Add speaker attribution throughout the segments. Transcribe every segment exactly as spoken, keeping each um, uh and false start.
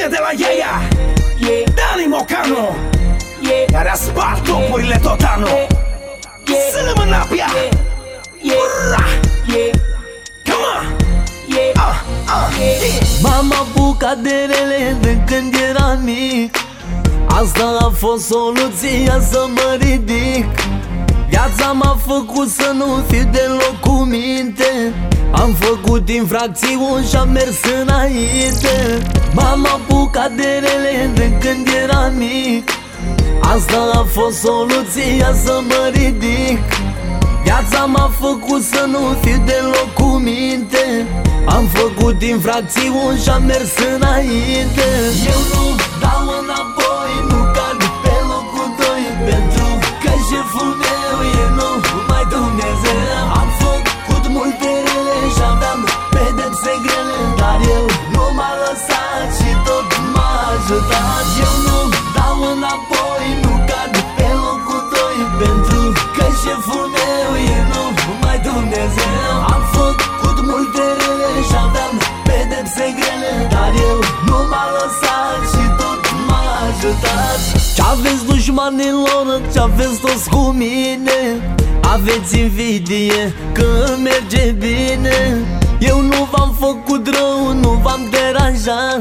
Speaker 1: vine de la Iaia, Dani Mocanu, care a spart topurile tot anul. Să-l mânapia, ura, come on, ah, ah,
Speaker 2: M-am apucat de rele de când eram mic. Asta a fost soluția să mă ridic. Viața m-a făcut să nu fiu deloc cu minte. Am făcut infracțiuni și-am mers înainte. M-am apucat de rele de când eram mic. Asta a fost soluția să mă ridic. Viața m-a făcut să nu fiu deloc cu minte. Am făcut infracțiuni și-am mers înainte. Eu nu dau înapoi, nu cad pe locul doi, pentru că șeful meu e numai Dumnezeu. Am făcut multe rele și aveam pedepse grele, dar eu nu m-a lăsat și tot m-a ajutat. Eu nu dau înapoi, nu cad pe locul doi, pentru că șeful meu e numai Dumnezeu. Am făcut multe rele și aveam pedepse grele, dar eu nu m-a lăsat și tot m-a ajutat. Ce-aveți dușmanilor, ce-aveți toți cu mine, aveți invidie că merge bine. Eu nu v-am făcut rău, nu v-am deranjat.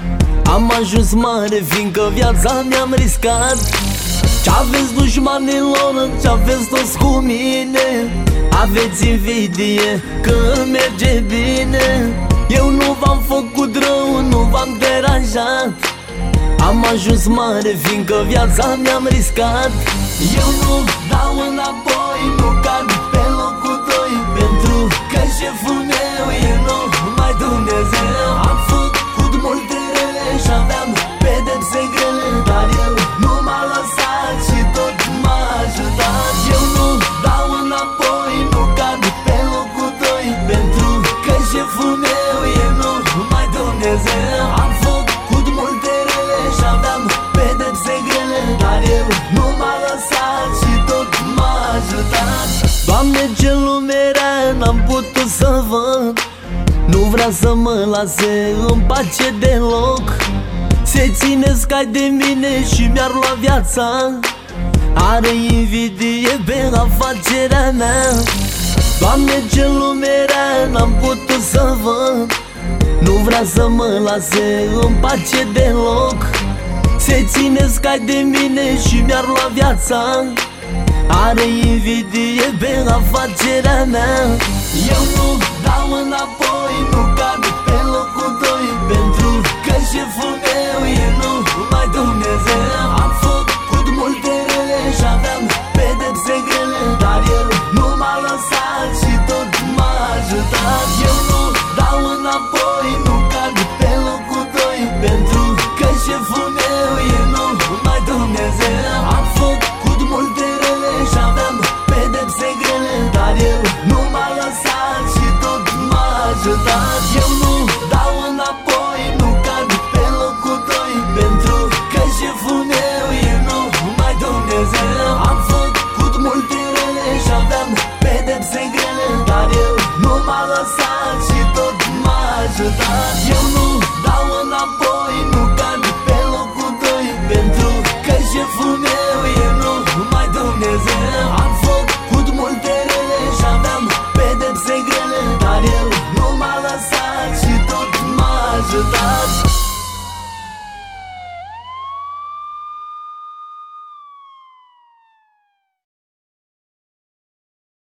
Speaker 2: Am ajuns mare fiindcă viața mi-am riscat. Ce-aveți dușmanilor, ce-aveți toți cu mine, aveți invidie că merge bine. Eu nu v-am făcut rău, nu v-am deranjat. Am ajuns mare fiindcă viața mi-am riscat. Eu nu dau înapoi, nu cad pe locul doi, pentru că șeful meu e numai Dumnezeu. Am făcut multe rele și aveam pedepse grele, dar el nu m-a lăsat și tot m-a ajutat. Eu nu dau înapoi, nu cad pe locul doi, pentru că șeful meu e numai Dumnezeu. Am făcut multe rele și aveam pedepse grele, dar el nu m-a lăsat și tot m-a ajutat. Doamne, ce lume rea n-am putut să văd, nu vrea să mă lase în pace deloc. Se ține scai de mine și mi-ar lua viața. Are invidie pe afacerea mea. Doamne, ce lume rea n-am putut să văd, nu vrea să mă lase în pace deloc. Se ține scai de mine și mi-ar lua viața. Are invidie pe afacerea mea. Eu nu dau înapoi, nu cad pe locul doi, pentru că șeful meu e numai Dumnezeu. Am făcut multe rele și aveam pedepse grele, dar el nu m-a lăsat și tot m-a ajutat. Eu nu dau înapoi, nu cad pe locul doi, pentru că șeful meu e numai Dumnezeu. Am făcut multe rele și aveam pedepse grele, dar el nu m-a lăsat și tot m-a ajutat. Eu nu dau înapoi, nu cad pe locul doi, pentru că șeful meu e numai Dumnezeu. Am făcut multe rele și aveam pedepse grele, dar el nu m-a lăsat și tot m-a ajutat. Eu nu dau înapoi, nu cad pe locul doi, pentru că șeful meu e numai Dumnezeu. Am făcut multe rele și aveam pedepse grele, dar el nu m-a lăsat și tot m-a ajutat.